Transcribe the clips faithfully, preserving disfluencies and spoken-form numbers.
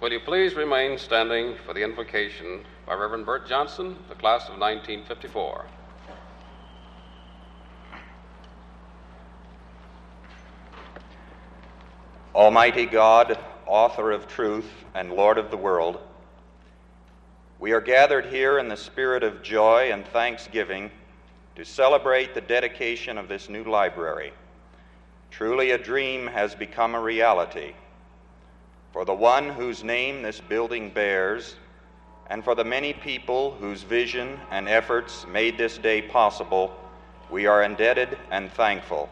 Will you please remain standing for the invocation by Reverend Bert Johnson, the class of nineteen fifty-four. Almighty God, author of truth and Lord of the world, we are gathered here in the spirit of joy and thanksgiving to celebrate the dedication of this new library. Truly a dream has become a reality. For the one whose name this building bears, and for the many people whose vision and efforts made this day possible, we are indebted and thankful.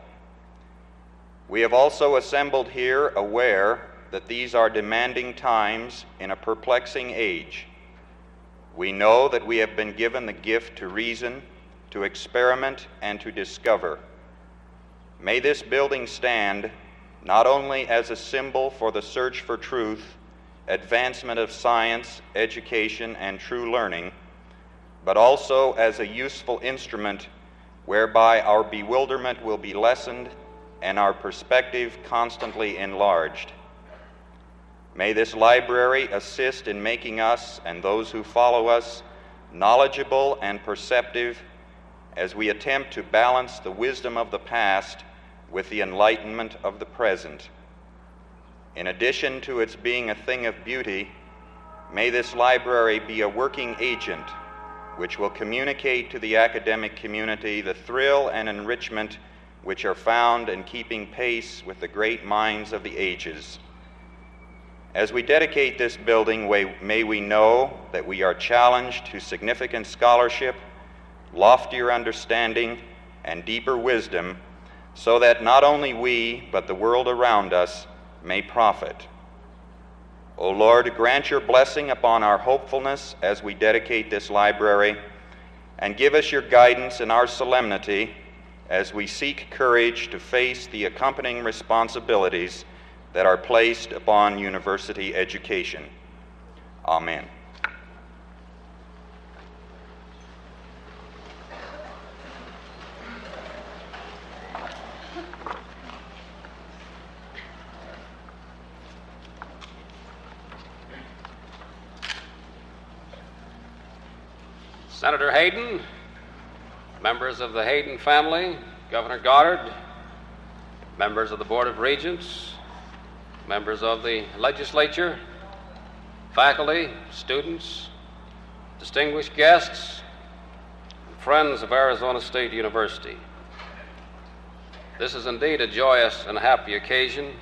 We have also assembled here aware that these are demanding times in a perplexing age. We know that we have been given the gift to reason, to experiment, and to discover. May this building stand not only as a symbol for the search for truth, advancement of science, education, and true learning, but also as a useful instrument whereby our bewilderment will be lessened and our perspective constantly enlarged. May this library assist in making us and those who follow us knowledgeable and perceptive as we attempt to balance the wisdom of the past with the enlightenment of the present. In addition to its being a thing of beauty, may this library be a working agent which will communicate to the academic community the thrill and enrichment which are found in keeping pace with the great minds of the ages. As we dedicate this building, may we know that we are challenged to significant scholarship, loftier understanding, and deeper wisdom, so that not only we, but the world around us may profit. O Lord, grant your blessing upon our hopefulness as we dedicate this library, and give us your guidance in our solemnity as we seek courage to face the accompanying responsibilities that are placed upon university education. Amen. Senator Hayden, members of the Hayden family, Governor Goddard, members of the Board of Regents, members of the legislature, faculty, students, distinguished guests, and friends of Arizona State University. This is indeed a joyous and happy occasion,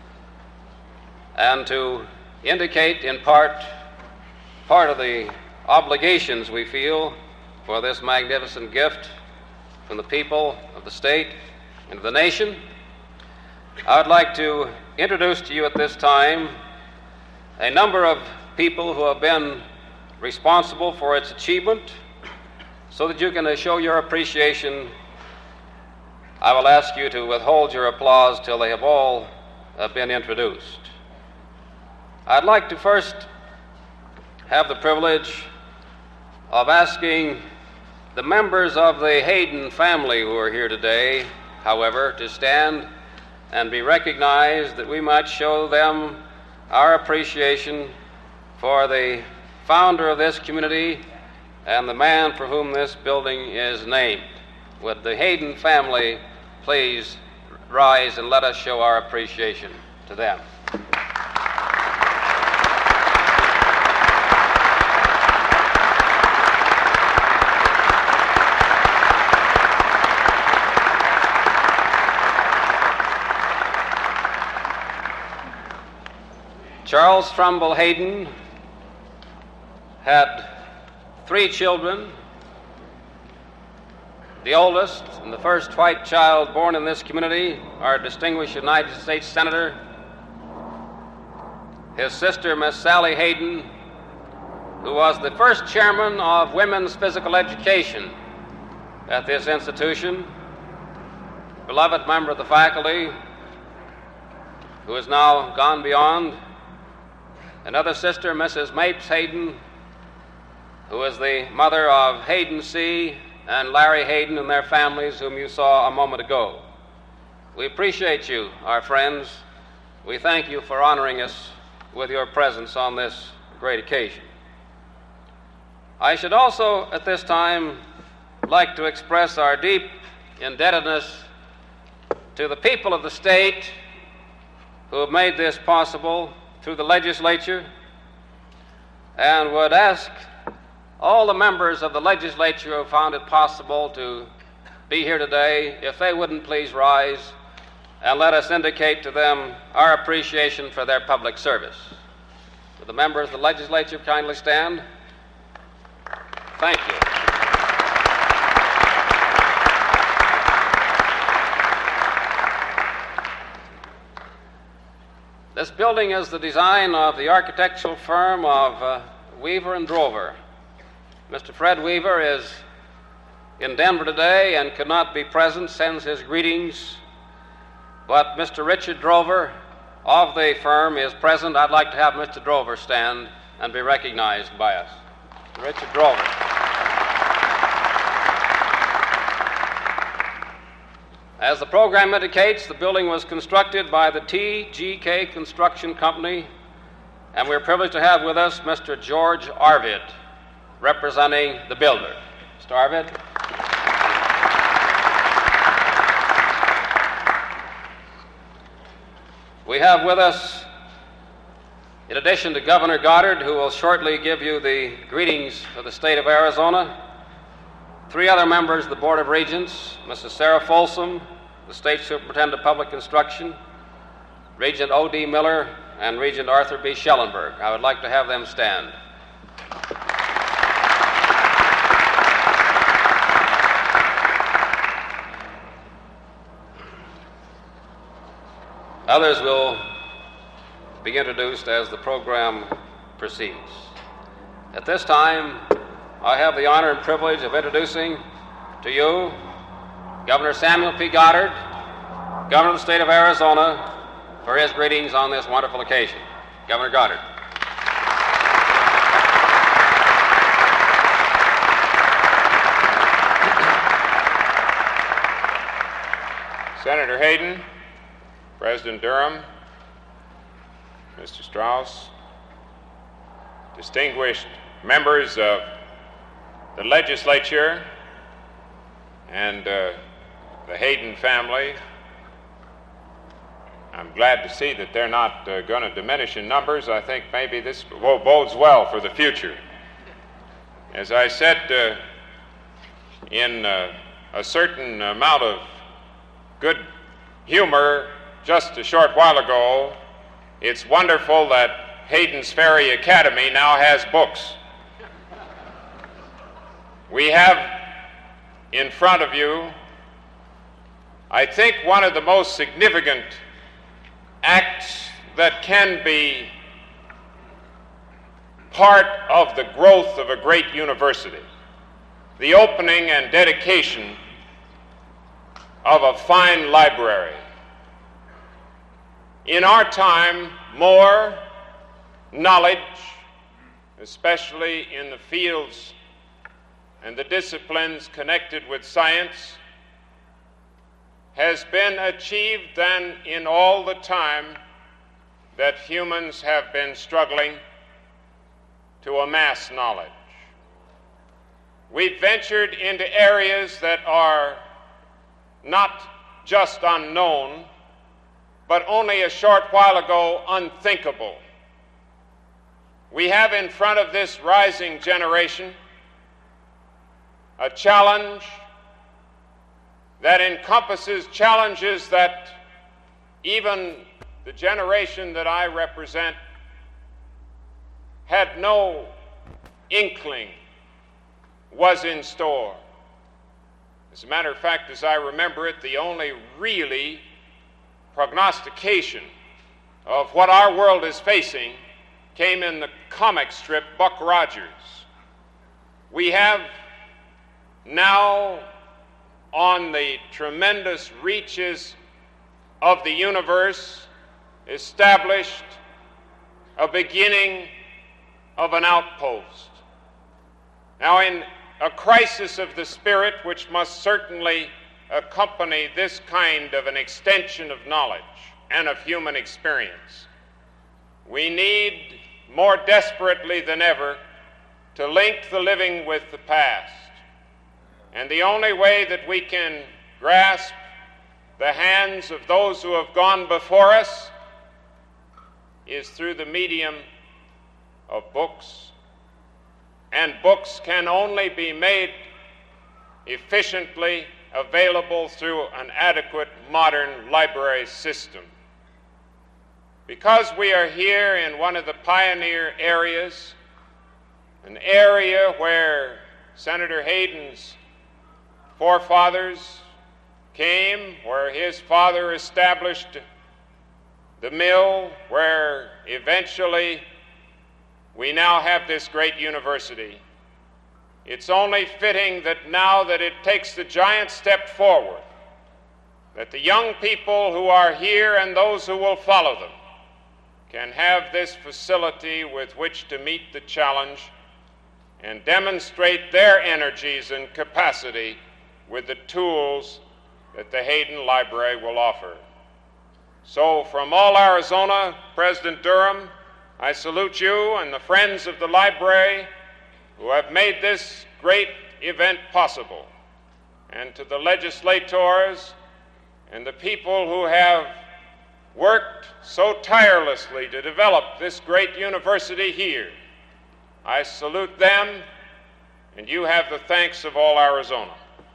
and to indicate in part part of the obligations we feel for this magnificent gift from the people of the state and of the nation, I would like to introduce to you at this time a number of people who have been responsible for its achievement. So that you can show your appreciation, I will ask you to withhold your applause till they have all uh, been introduced. I'd like to first have the privilege of asking the members of the Hayden family who are here today, however, to stand and be recognized, that we might show them our appreciation for the founder of this community and the man for whom this building is named. Would the Hayden family please rise and let us show our appreciation to them. Charles Trumbull Hayden had three children. The oldest and the first white child born in this community, our distinguished United States Senator. His sister, Miss Sally Hayden, who was the first chairman of women's physical education at this institution, beloved member of the faculty, who is now gone beyond. Another sister, Missus Mapes Hayden, who is the mother of Hayden C. and Larry Hayden and their families, whom you saw a moment ago. We appreciate you, our friends. We thank you for honoring us with your presence on this great occasion. I should also at this time like to express our deep indebtedness to the people of the state who have made this possible through the legislature, and would ask all the members of the legislature who found it possible to be here today if they wouldn't please rise and let us indicate to them our appreciation for their public service. Would the members of the legislature kindly stand? Thank you. This building is the design of the architectural firm of uh, Weaver and Drover. Mister Fred Weaver is in Denver today and could not be present, sends his greetings. But Mister Richard Drover of the firm is present. I'd like to have Mister Drover stand and be recognized by us. Richard Drover. As the program indicates, the building was constructed by the T G K Construction Company, and we're privileged to have with us Mister George Arvid, representing the builder. Mister Arvid. We have with us, in addition to Governor Goddard, who will shortly give you the greetings of the state of Arizona, three other members of the Board of Regents, Missus Sarah Folsom, the State Superintendent of Public Instruction, Regent O D Miller, and Regent Arthur B. Schellenberg. I would like to have them stand. Others will be introduced as the program proceeds. At this time, I have the honor and privilege of introducing to you Governor Samuel P. Goddard, Governor of the State of Arizona, for his greetings on this wonderful occasion. Governor Goddard. Senator Hayden, President Durham, Mister Strauss, distinguished members of the legislature and uh, the Hayden family, I'm glad to see that they're not uh, going to diminish in numbers. I think maybe this bodes well for the future. As I said uh, in uh, a certain amount of good humor just a short while ago, it's wonderful that Hayden's Ferry Academy now has books. We have in front of you, I think, one of the most significant acts that can be part of the growth of a great university, the opening and dedication of a fine library. In our time, more knowledge, especially in the fields and the disciplines connected with science, has been achieved than in all the time that humans have been struggling to amass knowledge. We've ventured into areas that are not just unknown, but only a short while ago unthinkable. We have in front of this rising generation a challenge that encompasses challenges that even the generation that I represent had no inkling was in store. As a matter of fact, as I remember it, the only really prognostication of what our world is facing came in the comic strip Buck Rogers. We have now, on the tremendous reaches of the universe, established a beginning of an outpost. Now, in a crisis of the spirit, which must certainly accompany this kind of an extension of knowledge and of human experience, we need more desperately than ever to link the living with the past. And the only way that we can grasp the hands of those who have gone before us is through the medium of books. And books can only be made efficiently available through an adequate modern library system. Because we are here in one of the pioneer areas, an area where Senator Hayden's forefathers came, where his father established the mill, where eventually we now have this great university, it's only fitting that now that it takes the giant step forward, that the young people who are here and those who will follow them can have this facility with which to meet the challenge and demonstrate their energies and capacity with the tools that the Hayden Library will offer. So from all Arizona, President Durham, I salute you and the friends of the library who have made this great event possible, and to the legislators and the people who have worked so tirelessly to develop this great university here. I salute them, and you have the thanks of all Arizona.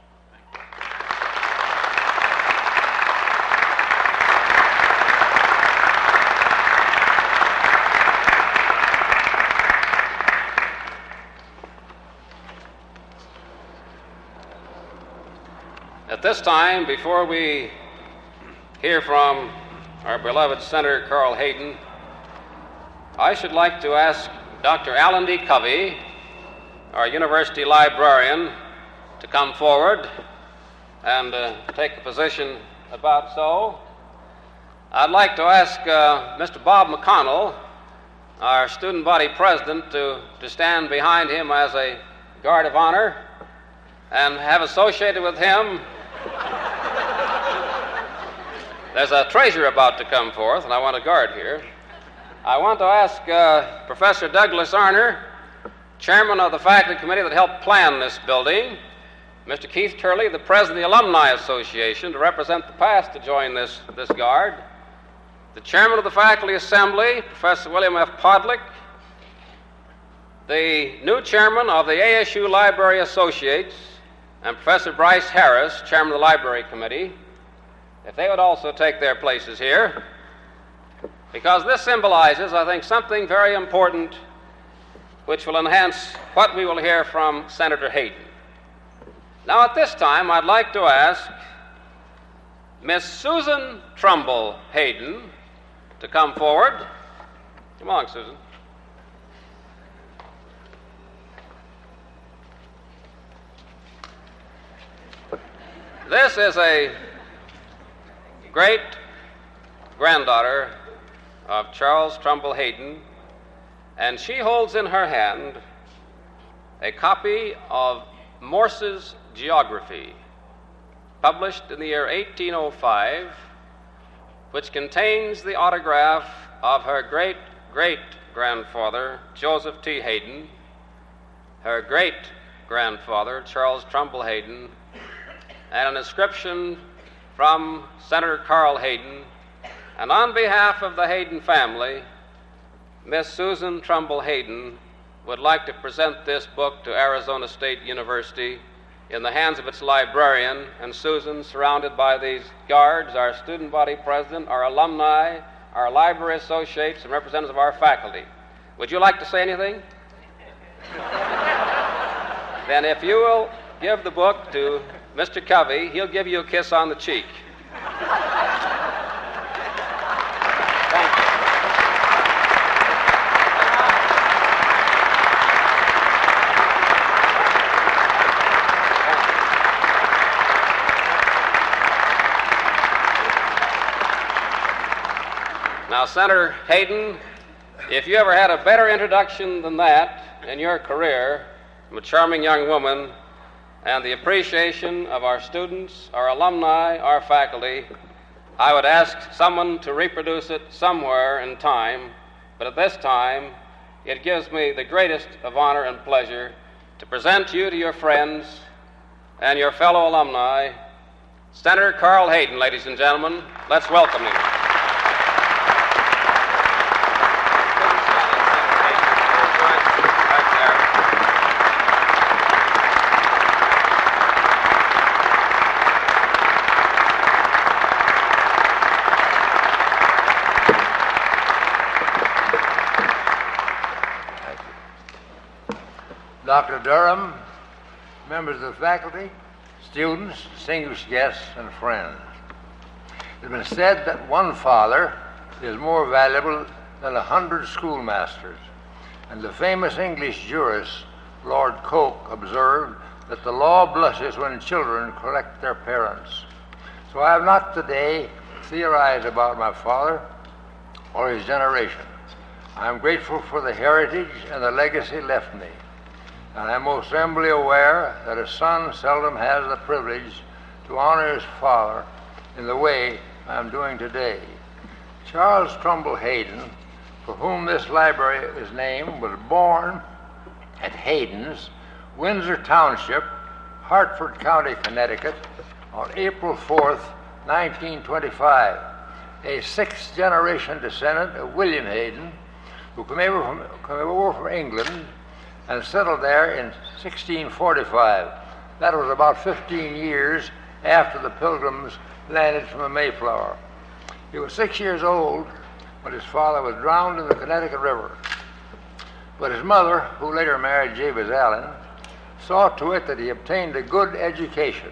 At this time, before we hear from our beloved Senator Carl Hayden, I should like to ask Doctor Alan D. Covey, our university librarian, to come forward and uh, take a position about so. I'd like to ask uh, Mister Bob McConnell, our student body president, to, to stand behind him as a guard of honor and have associated with him. There's a treasure about to come forth, and I want a guard here. I want to ask uh, Professor Douglas Arner, chairman of the faculty committee that helped plan this building, Mister Keith Turley, the president of the Alumni Association, to represent the past, to join this, this guard, the chairman of the faculty assembly, Professor William F. Podlick, the new chairman of the A S U Library Associates, and Professor Bryce Harris, chairman of the library committee, if they would also take their places here, because this symbolizes, I think, something very important which will enhance what we will hear from Senator Hayden. Now, at this time, I'd like to ask Miss Susan Trumbull Hayden to come forward. Come along, Susan. This is a great granddaughter of Charles Trumbull Hayden, and she holds in her hand a copy of Morse's Geography, published in the year eighteen oh five, which contains the autograph of her great-great-grandfather, Joseph T. Hayden, her great-grandfather, Charles Trumbull Hayden, and an inscription from Senator Carl Hayden. And on behalf of the Hayden family, Miss Susan Trumbull Hayden would like to present this book to Arizona State University in the hands of its librarian. And Susan, surrounded by these guards, our student body president, our alumni, our library associates, and representatives of our faculty. Would you like to say anything? Then if you will give the book to Mister Covey, he'll give you a kiss on the cheek. Thank you. Now, Senator Hayden, if you ever had a better introduction than that in your career from a charming young woman and the appreciation of our students, our alumni, our faculty, I would ask someone to reproduce it somewhere in time but at this time, it gives me the greatest of honor and pleasure to present you to your friends and your fellow alumni, Senator Carl Hayden, ladies and gentlemen. Let's welcome him. Doctor Durham, members of the faculty, students, distinguished guests, and friends. It has been said that one father is more valuable than a hundred schoolmasters, and the famous English jurist Lord Coke observed that the law blushes when children correct their parents. So I have not today theorized about my father or his generation. I am grateful for the heritage and the legacy left me. And I am most humbly aware that a son seldom has the privilege to honor his father in the way I am doing today. Charles Trumbull Hayden, for whom this library is named, was born at Hayden's, Windsor Township, Hartford County, Connecticut, on April fourth, nineteen twenty-five, a sixth-generation descendant of William Hayden, who came over from, came over from England and settled there in sixteen forty-five. That was about fifteen years after the Pilgrims landed from the Mayflower. He was six years old when his father was drowned in the Connecticut River. But his mother, who later married Jabez Allen, saw to it that he obtained a good education.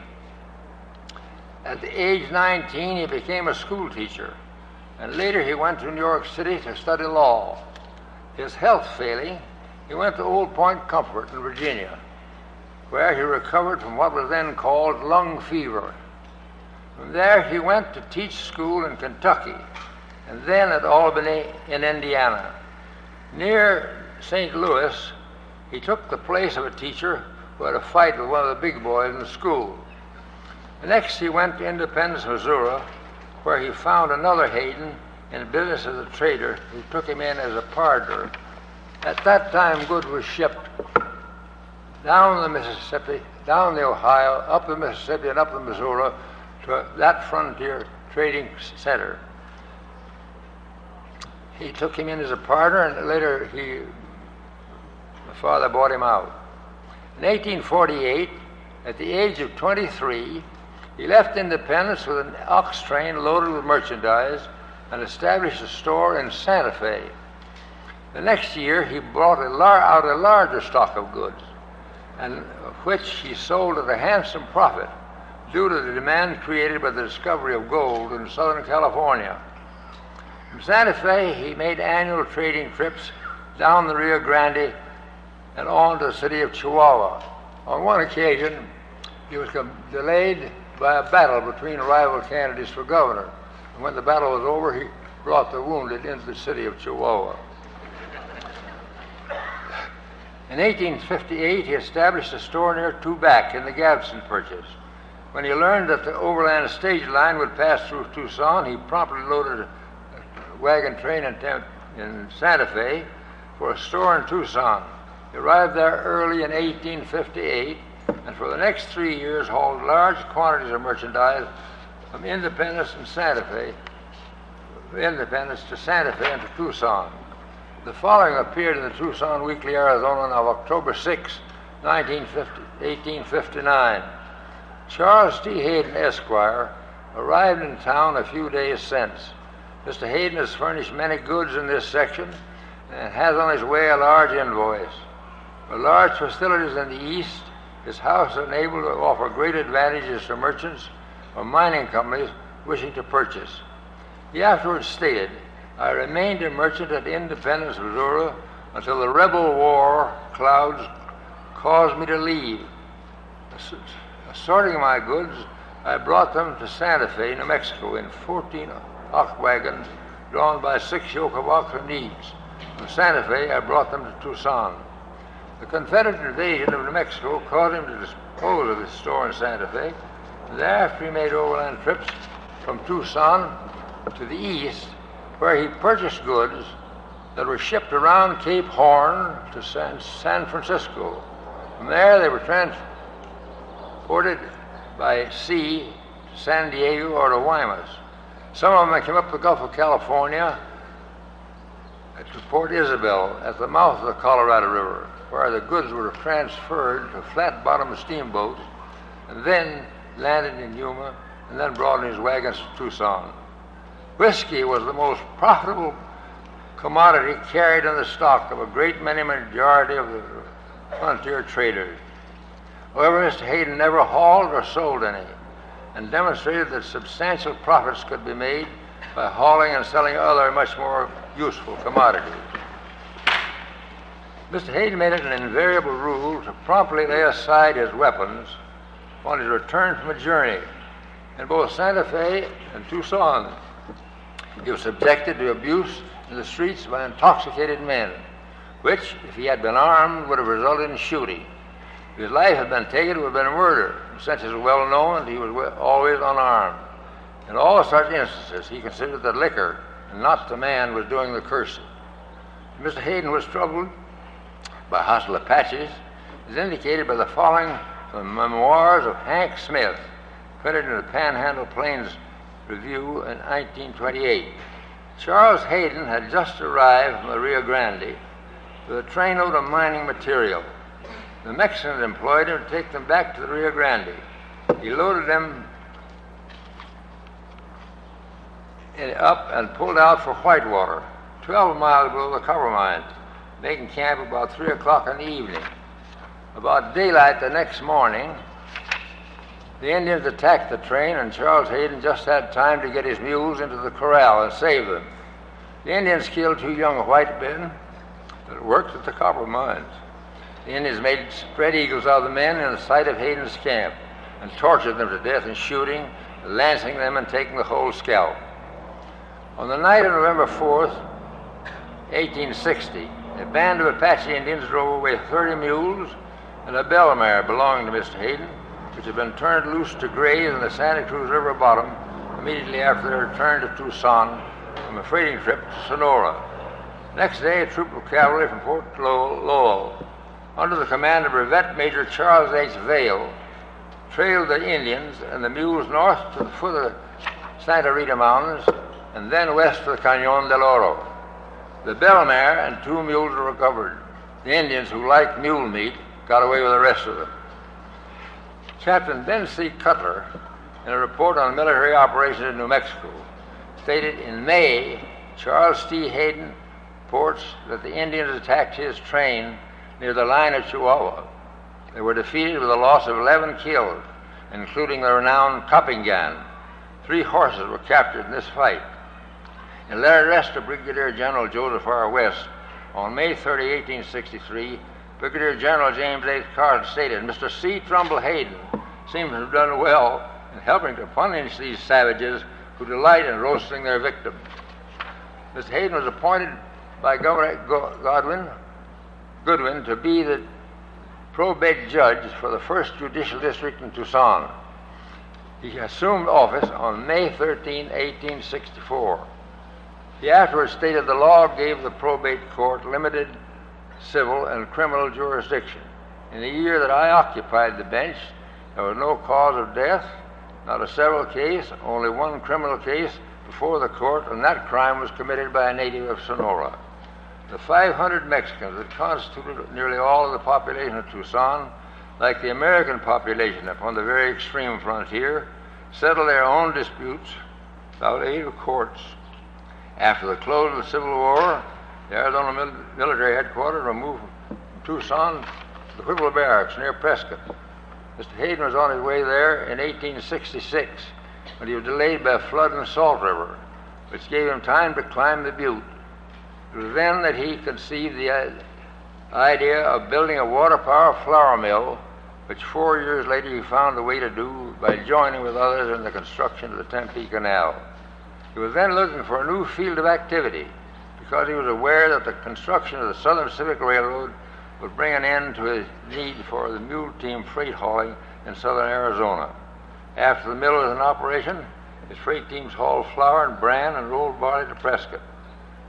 At the age nineteen, he became a school teacher, and later he went to New York City to study law. His health failing, he went to Old Point Comfort in Virginia, where he recovered from what was then called lung fever. From there he went to teach school in Kentucky, and then at Albany in Indiana. Near Saint Louis, he took the place of a teacher who had a fight with one of the big boys in the school. Next he went to Independence, Missouri, where he found another Hayden in business as a trader who took him in as a partner. At that time, goods were shipped down the Mississippi, down the Ohio, up the Mississippi, and up the Missouri to that frontier trading center. He took him in as a partner, and later he, my father bought him out. In eighteen forty-eight, at the age of twenty-three, he left Independence with an ox train loaded with merchandise and established a store in Santa Fe. The next year, he brought a lar- out a larger stock of goods, and which he sold at a handsome profit due to the demand created by the discovery of gold in Southern California. From Santa Fe, he made annual trading trips down the Rio Grande and on to the city of Chihuahua. On one occasion, he was delayed by a battle between rival candidates for governor, and when the battle was over, he brought the wounded into the city of Chihuahua. In eighteen fifty-eight, he established a store near Tubac in the Gadsden Purchase. When he learned that the overland stage line would pass through Tucson, he promptly loaded a wagon train in, in Santa Fe for a store in Tucson. He arrived there early in eighteen fifty-eight, and for the next three years hauled large quantities of merchandise from Independence and Santa Fe, Independence to Santa Fe and to Tucson. The following appeared in the Tucson Weekly Arizona of October sixth, eighteen fifty-nine. Charles T. Hayden, Esquire, arrived in town a few days since. Mister Hayden has furnished many goods in this section and has on his way a large invoice. With large facilities in the East, his house is enabled to offer great advantages to merchants or mining companies wishing to purchase. He afterwards stated, "I remained a merchant at Independence, Missouri, until the rebel war clouds caused me to leave. Assorting my goods, I brought them to Santa Fe, New Mexico, in fourteen ox wagons drawn by six yoke of oxen each. From Santa Fe, I brought them to Tucson. The Confederate invasion of New Mexico caused him to dispose of his store in Santa Fe. Thereafter, he made overland trips from Tucson to the east, where he purchased goods that were shipped around Cape Horn to San, San Francisco. From there, they were transported by sea to San Diego or to Guaymas. Some of them came up the Gulf of California to Port Isabel at the mouth of the Colorado River, where the goods were transferred to flat-bottom steamboats and then landed in Yuma and then brought in his wagons to Tucson. Whiskey was the most profitable commodity carried in the stock of a great many majority of the frontier traders. However, Mister Hayden never hauled or sold any, and demonstrated that substantial profits could be made by hauling and selling other much more useful commodities. Mister Hayden made it an invariable rule to promptly lay aside his weapons on his return from a journey. In both Santa Fe and Tucson, he was subjected to abuse in the streets by intoxicated men, which, if he had been armed, would have resulted in shooting. If his life had been taken, it would have been murder, since it was well known that he was always unarmed. In all such instances, he considered that liquor, and not the man, was doing the cursing. Mister Hayden was troubled by hostile Apaches, is indicated by the following from the memoirs of Hank Smith, printed in the Panhandle Plains Review in nineteen twenty-eight. Charles Hayden had just arrived from the Rio Grande with a trainload of mining material. The Mexicans employed him to take them back to the Rio Grande. He loaded them up and pulled out for Whitewater, twelve miles below the copper mines, making camp about three o'clock in the evening. About daylight the next morning, the Indians attacked the train, and Charles Hayden just had time to get his mules into the corral and save them. The Indians killed two young white men that worked at the copper mines. The Indians made spread eagles out of the men in the sight of Hayden's camp and tortured them to death in shooting, lancing them, and taking the whole scalp. On the night of November fourth, eighteen sixty, a band of Apache Indians drove away thirty mules and a bell mare belonging to Mister Hayden, which had been turned loose to graze in the Santa Cruz River bottom immediately after their return to Tucson from a freighting trip to Sonora. Next day, a troop of cavalry from Fort Lowell, under the command of Brevet Major Charles H. Vail, trailed the Indians and the mules north to the foot of the Santa Rita Mountains and then west to the Cañon del Oro. The bell mare and two mules were recovered. The Indians, who liked mule meat, got away with the rest of them. Captain Ben C. Cutler, in a report on military operations in New Mexico, stated in May, Charles T. Hayden reports that the Indians attacked his train near the line of Chihuahua. They were defeated with a loss of eleven killed, including the renowned Coppingan. Three horses were captured in this fight. In a letter addressed to Brigadier General Joseph R. West on May thirtieth, eighteen sixty-three, Brigadier General James H. Carson stated, Mister C. Trumbull Hayden seems to have done well in helping to punish these savages who delight in roasting their victims. Mister Hayden was appointed by Governor Godwin, Goodwin to be the probate judge for the first Judicial District in Tucson. He assumed office on May thirteenth, eighteen sixty-four. He afterwards stated the law gave the probate court limited civil and criminal jurisdiction. In the year that I occupied the bench, there was no cause of death, not a civil case, only one criminal case before the court, and that crime was committed by a native of Sonora. The five hundred Mexicans that constituted nearly all of the population of Tucson, like the American population upon the very extreme frontier, settled their own disputes without aid of courts. After the close of the Civil War, the Arizona mil- military headquarters were moved from Tucson to the Whipple Barracks near Prescott. Mister Hayden was on his way there in eighteen sixty-six when he was delayed by a flood in the Salt River, which gave him time to climb the butte. It was then that he conceived the idea of building a water power flour mill, which four years later he found a way to do by joining with others in the construction of the Tempe Canal. He was then looking for a new field of activity because he was aware that the construction of the Southern Pacific Railroad would bring an end to his need for the mule team freight hauling in southern Arizona. After the mill was in operation, his freight teams hauled flour and bran and rolled barley to Prescott.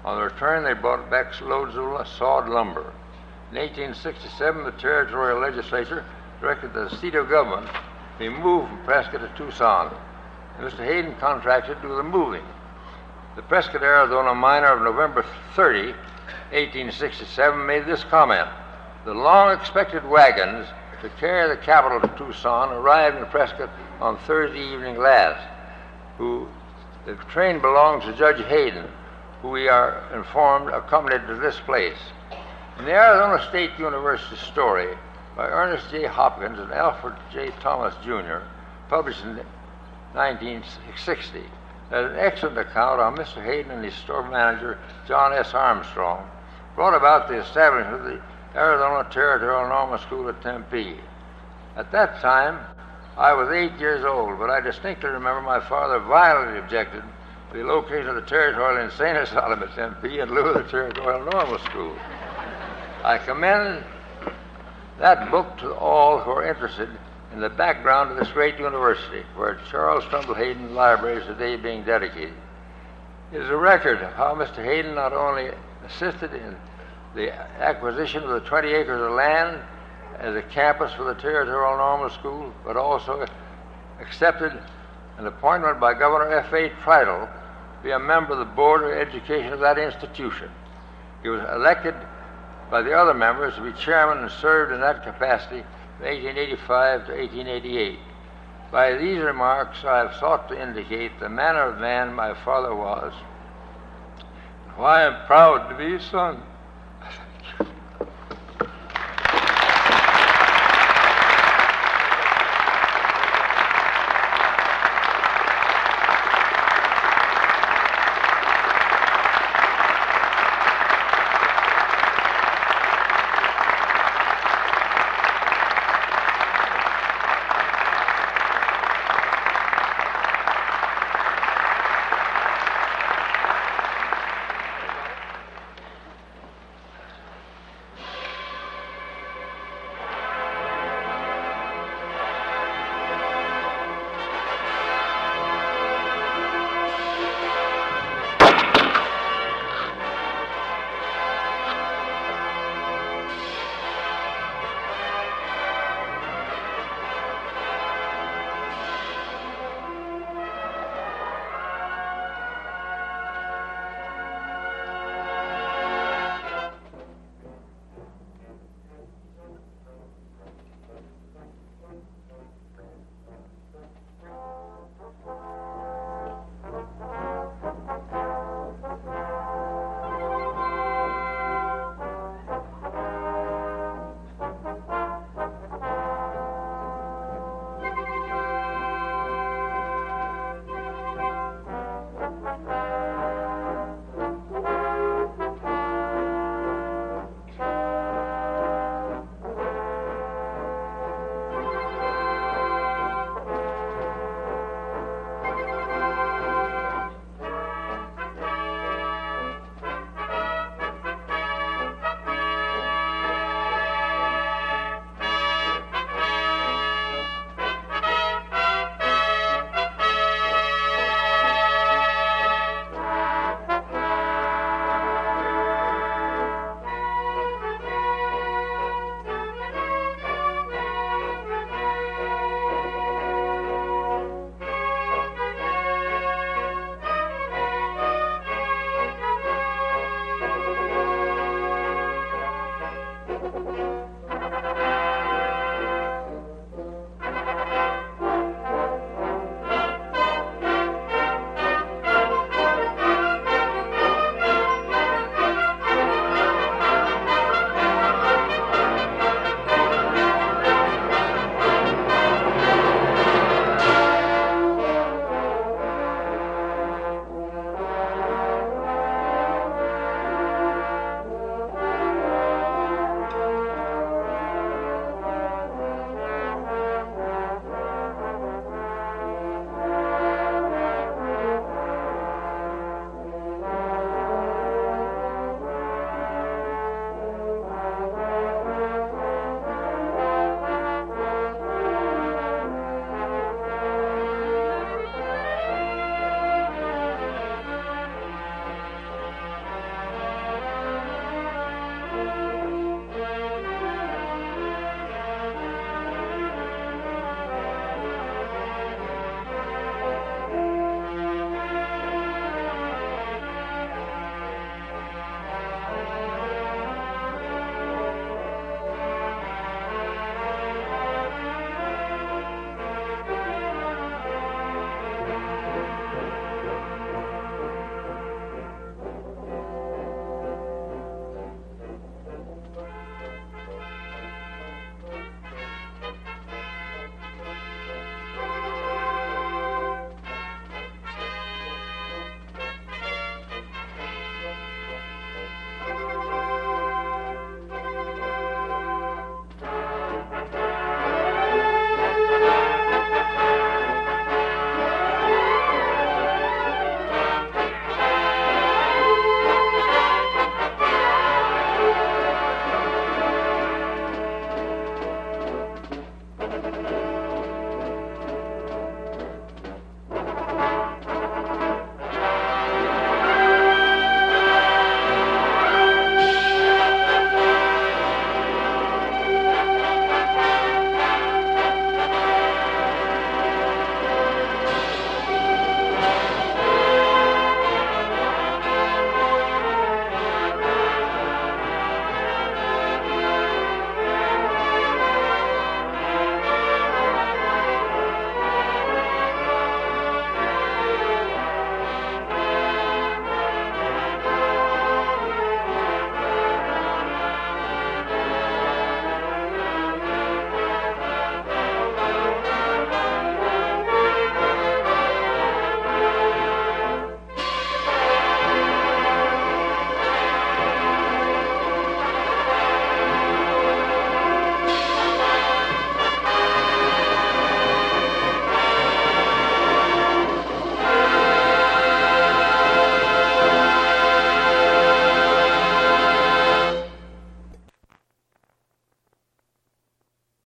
On the return, they brought back loads of sawed lumber. In eighteen sixty-seven, the territorial legislature directed that the seat of government be moved from Prescott to Tucson, and Mister Hayden contracted to do the moving. The Prescott, Arizona Miner of November thirtieth, eighteen sixty-seven made this comment: "The long-expected wagons to carry the capital to Tucson arrived in Prescott on Thursday evening last. Who, the train belongs to Judge Hayden, who we are informed accompanied to this place." In the Arizona State University story by Ernest J. Hopkins and Alfred J. Thomas, Junior, published in nineteen sixty, there's an excellent account on Mister Hayden and his store manager, John S. Armstrong, brought about the establishment of the Arizona Territorial Normal School at Tempe. At that time, I was eight years old, but I distinctly remember my father violently objected to the location of the Territorial Insane Asylum at Tempe in lieu of the Territorial Normal School. I commend that book to all who are interested in the background of this great university, where Charles Trumbull Hayden Library is today being dedicated. It is a record of how Mister Hayden not only assisted in the acquisition of the twenty acres of land as a campus for the Territorial Normal School, but also accepted an appointment by Governor F A Tritle to be a member of the Board of Education of that institution. He was elected by the other members to be chairman and served in that capacity from eighteen eighty-five to eighteen eighty-eight. By these remarks, I have sought to indicate the manner of man my father was, and why I am proud to be his son.